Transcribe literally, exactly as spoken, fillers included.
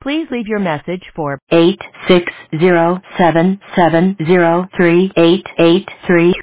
Please leave your message for eight six zero seven seven zero three eight eight three.